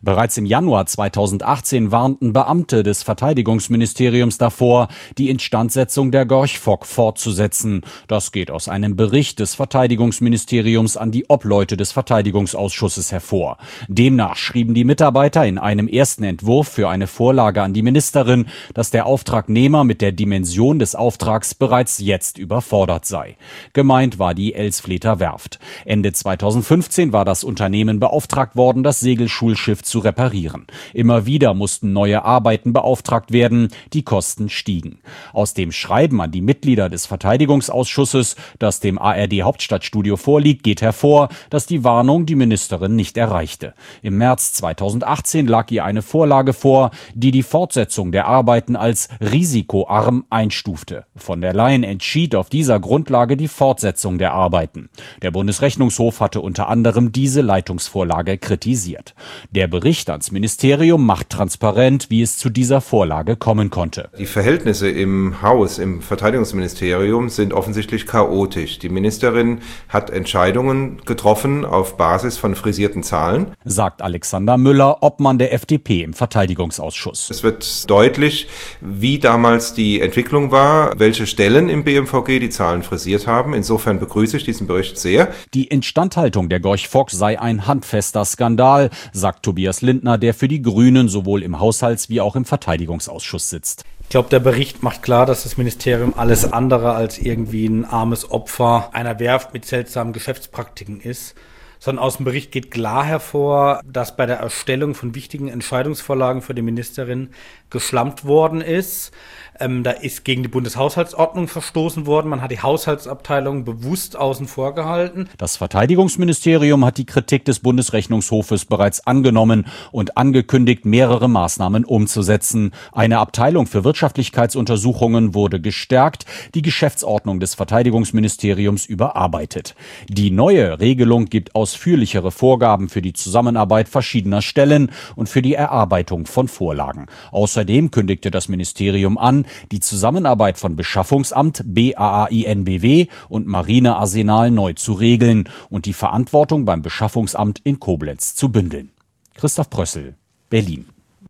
Bereits im Januar 2018 warnten Beamte des Verteidigungsministeriums davor, die Instandsetzung der Gorch Fock fortzusetzen. Das geht aus einem Bericht des Verteidigungsministeriums an die Obleute des Verteidigungsausschusses hervor. Demnach schrieben die Mitarbeiter in einem ersten Entwurf für eine Vorlage an die Ministerin, dass der Auftragnehmer mit der Dimension des Auftrags bereits jetzt überfordert sei. Gemeint war die Elsfleter Werft. Ende 2015 war das Unternehmen beauftragt worden, das Segelschulschiff zu reparieren. Immer wieder mussten neue Arbeiten beauftragt werden, die Kosten stiegen. Aus dem Schreiben an die Mitglieder des Verteidigungsausschusses, das dem ARD Hauptstadtstudio vorliegt, geht hervor, dass die Warnung die Ministerin nicht erreichte. Im März 2018 lag ihr eine Vorlage vor, die die Fortsetzung der Arbeiten als risikoarm einstufte. Von der Leyen entschied auf dieser Grundlage die Fortsetzung der Arbeiten. Der Bundesrechnungshof hatte unter anderem diese Leitungsvorlage kritisiert. Der Bericht ans Ministerium macht transparent, wie es zu dieser Vorlage kommen konnte. Die Verhältnisse im Haus, im Verteidigungsministerium sind offensichtlich chaotisch. Die Ministerin hat Entscheidungen getroffen auf Basis von frisierten Zahlen, sagt Alexander Müller, Obmann der FDP im Verteidigungsausschuss. Es wird deutlich, wie damals die Entwicklung war, welche Stellen im BMVG die Zahlen frisiert haben. Insofern begrüße ich diesen Bericht sehr. Die Instandhaltung der Gorch Fock sei ein handfester Skandal, sagt Tobias Lindner, der für die Grünen sowohl im Haushalts- wie auch im Verteidigungsausschuss sitzt. Ich glaube, der Bericht macht klar, dass das Ministerium alles andere als irgendwie ein armes Opfer einer Werft mit seltsamen Geschäftspraktiken ist. Sondern aus dem Bericht geht klar hervor, dass bei der Erstellung von wichtigen Entscheidungsvorlagen für die Ministerin geschlampt worden ist. Da ist gegen die Bundeshaushaltsordnung verstoßen worden. Man hat die Haushaltsabteilung bewusst außen vor gehalten. Das Verteidigungsministerium hat die Kritik des Bundesrechnungshofes bereits angenommen und angekündigt, mehrere Maßnahmen umzusetzen. Eine Abteilung für Wirtschaftlichkeitsuntersuchungen wurde gestärkt, die Geschäftsordnung des Verteidigungsministeriums überarbeitet. Die neue Regelung gibt ausführlichere Vorgaben für die Zusammenarbeit verschiedener Stellen und für die Erarbeitung von Vorlagen. Außerdem kündigte das Ministerium an, die Zusammenarbeit von Beschaffungsamt, BAAINBW und Marinearsenal neu zu regeln und die Verantwortung beim Beschaffungsamt in Koblenz zu bündeln. Christoph Prössel, Berlin.